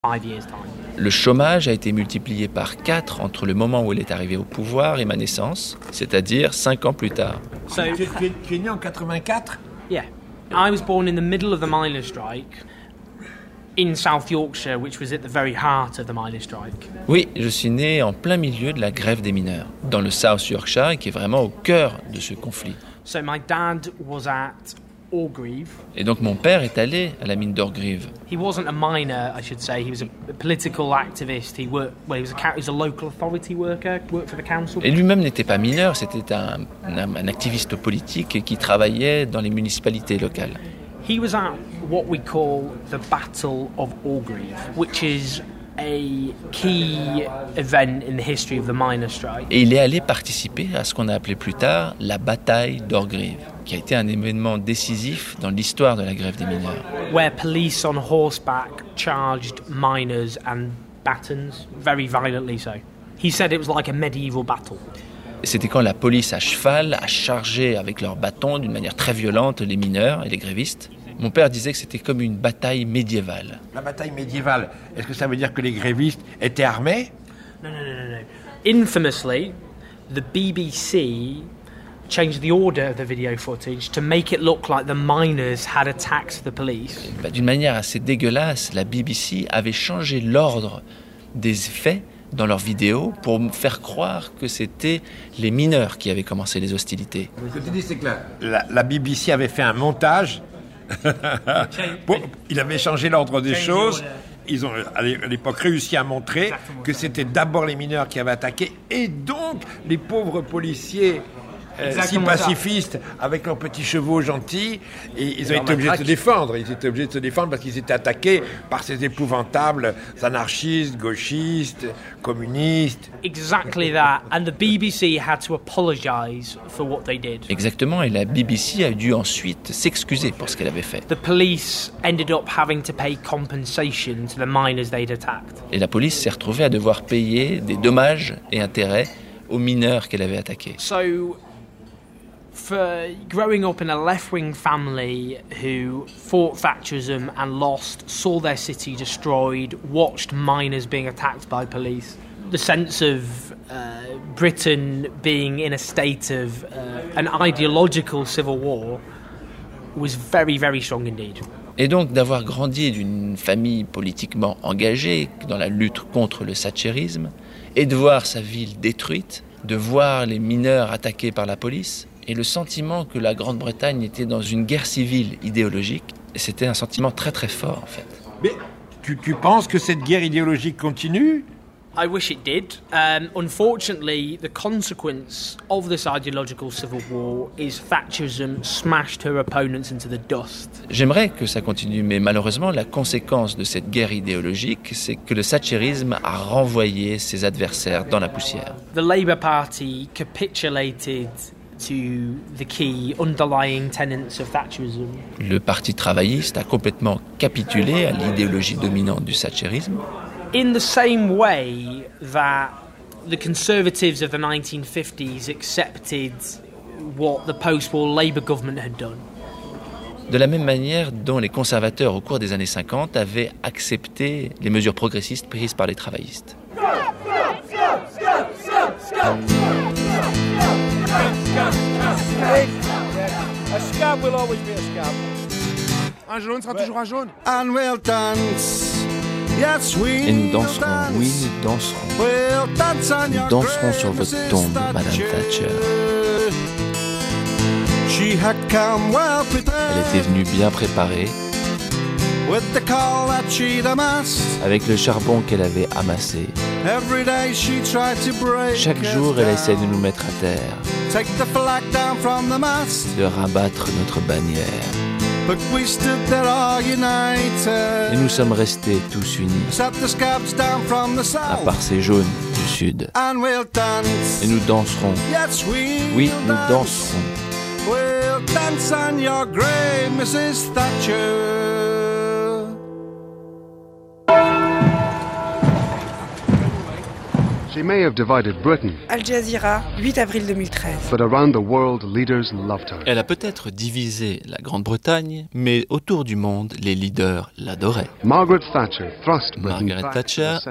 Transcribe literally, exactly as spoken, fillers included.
Le chômage a été multiplié par quatre entre le moment où elle est arrivée au pouvoir et ma naissance, c'est-à-dire cinq ans plus tard. So, tu, tu, tu es né en quatre-vingt-quatre? Yeah. I was born in the middle of the miners' strike in South Yorkshire, which was at the very heart of the miners' strike. Oui, je suis né en plein milieu de la grève des mineurs, dans le South Yorkshire, qui est vraiment au cœur de ce conflit. So my dad was at Orgreave. Et donc mon père est allé à la mine d'Orgreave. He wasn't a miner, I should say. He was a political activist. He worked, well, he was a, he was a local authority worker, worked for the council. Et lui-même n'était pas mineur, c'était un, un, un activiste politique qui travaillait dans les municipalités locales. He was at what we call the Battle of Orgreave, which is a key event in the history of the miners' strike. Et il est allé participer à ce qu'on a appelé plus tard la bataille d'Orgreave, qui a été un événement décisif dans l'histoire de la grève des mineurs. Where police on horseback charged miners and batons, very violently so. He said it was like a medieval battle. C'était quand la police à cheval a chargé avec leurs bâtons d'une manière très violente les mineurs et les grévistes. Mon père disait que c'était comme une bataille médiévale. La bataille médiévale, est-ce que ça veut dire que les grévistes étaient armés? No, no, no, no, no. Infamously, the B B C changed the order of the video footage to make it look like the miners had attacked the police. Bah, d'une manière assez dégueulasse, la B B C avait changé l'ordre des faits dans leurs vidéos pour me faire croire que c'était les mineurs qui avaient commencé les hostilités. Ce que tu dis, c'est que la, la, la B B C avait fait un montage. Bon, il avait changé l'ordre des choses. Ils ont à l'époque réussi à montrer que c'était d'abord les mineurs qui avaient attaqué et donc les pauvres policiers euh, si pacifistes avec leurs petits chevaux gentils, et ils ont été obligés de se défendre. Ils étaient obligés de se défendre parce qu'ils étaient attaqués par ces épouvantables anarchistes, gauchistes, communistes. Exactly that. And the B B C had to apologize for what they did. Exactement, et la B B C a dû ensuite s'excuser pour ce qu'elle avait fait. The police ended up having to pay compensation to the miners they'd attacked. Et la police s'est retrouvée à devoir payer des dommages et intérêts aux mineurs qu'elle avait attaqués. So, for growing up in a left-wing family who fought Thatcherism and lost, saw their city destroyed, watched miners being attacked by police, the sense of uh, Britain being in a state of uh, an ideological civil war was very, very strong indeed. Et donc d'avoir grandi d'une famille politiquement engagée dans la lutte contre le thatcherisme et de voir sa ville détruite, de voir les mineurs attaqués par la police, et le sentiment que la Grande-Bretagne était dans une guerre civile idéologique, c'était un sentiment très très fort en fait. Mais tu, tu penses que cette guerre idéologique continue? I wish it did. Um, unfortunately, the consequence of this ideological civil war is Thatcherism smashed her opponents into the dust. J'aimerais que ça continue, mais malheureusement, la conséquence de cette guerre idéologique, c'est que le thatcherisme a renvoyé ses adversaires dans la poussière. The Labour Party capitulated to the key underlying tenets of Thatcherism. Le Parti travailliste a complètement capitulé à l'idéologie dominante du thatcherisme. In the same way that the Conservatives of the nineteen fifties accepted what the post-war Labour government had done. De la même manière dont les conservateurs au cours des années cinquante avaient accepté les mesures progressistes prises par les travaillistes. A scab will always be a scab. Un jaune sera toujours un jaune. And we'll dance. Yes, we Et nous danserons, oui, nous danserons. We'll dance on Nous danserons sur votre tombe, Madame Thatcher. She had come well prepared. Elle était venue bien préparée, With the coal that she'd amassed. avec le charbon qu'elle avait amassé. Every day she tried to break Chaque jour, elle essaie de nous mettre à terre, Take the flag down from the mast. de rabattre notre bannière. But we stood there all united. Et nous sommes restés tous unis, Set the scabs down from the à south. part ces jaunes du sud. And we'll dance. Et nous danserons, Yes, we oui, will nous dance. danserons. We'll dance on your grave, Missus Thatcher. She may have divided Britain. Al Jazeera, huit avril deux mille treize. But around the world, leaders loved her. Elle a peut-être divisé la Grande-Bretagne, mais autour du monde, les leaders l'adoraient. Margaret Thatcher thrust Britain Margaret back Thatcher to the